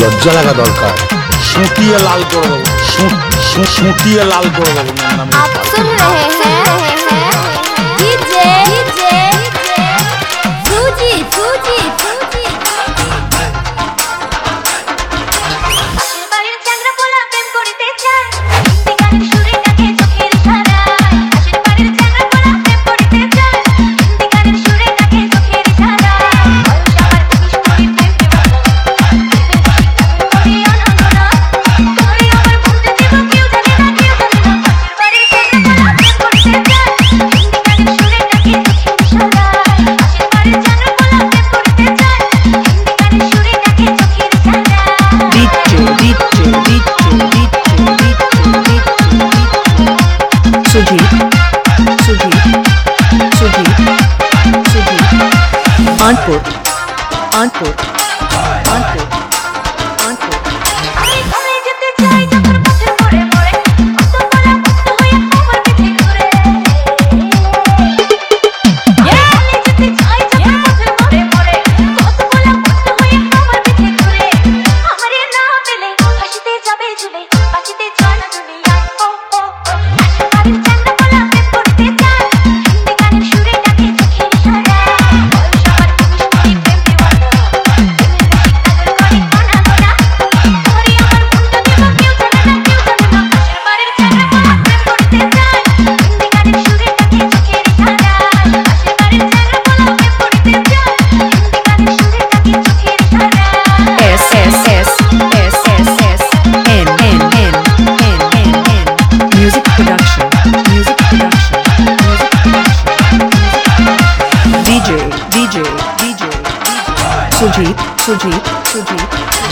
লজ্জা লাগা দরকার। সুটিয়ে লাল করে দেবো, সুটিয়ে লাল করে দেবো। आप सुन रहे हैं डीजे सूजी सूजी सूजी। আশীর্বাদের চ্যাংড়া পোলা প্রেম করিতে চায়, হিন্দি গানের সুরে ডাকে চোখের ইশারায়। আশীর্বাদের চ্যাংড়া পোলা প্রেম করিতে চায়, হিন্দি গানের সুরে ডাকে চোখের ইশারায়। বয়স আমার 19 কোটি প্রেম দেওয়ানা, করি আনন্দ না, তোরে আমার ভুলতে দেব কেউ জানে না, কেউ জানে না। আশীর্বাদের চ্যাংড়া পোলা প্রেম করিতে চায়, হিন্দি গানের সুরে ডাকে চোখের ইশারায়। আশীর্বাদের চ্যাংড়া পোলা প্রেম করিতে চায়, হিন্দি গানের সুরে ডাকে চোখের ইশারায়। कानपुर আমি ঘুরে যেতে চাই যখন পথের মোড়ে মোড়ে, কত বলা কত হয়ে আমার পিছে ঘুরে। আমি যেতে চাই যখন পথের মোড়ে মোড়ে, কত বলা কত হয়ে আমার পিছে ঘুরে। আমারে না পেলে হাসিতে যাবে ঝুলে, বাঁচিতে চায় না দুনিয়ায়। ও ও ও আশীর্বাদের চ্যাংড়া পোলা প্রেম করতে চায়, হিন্দি গানের সুরে ডাকে চোখের ইশারায়। বয়স আমার 19 কোটি প্রেম দেওয়ানা, Music production. DJ Sujit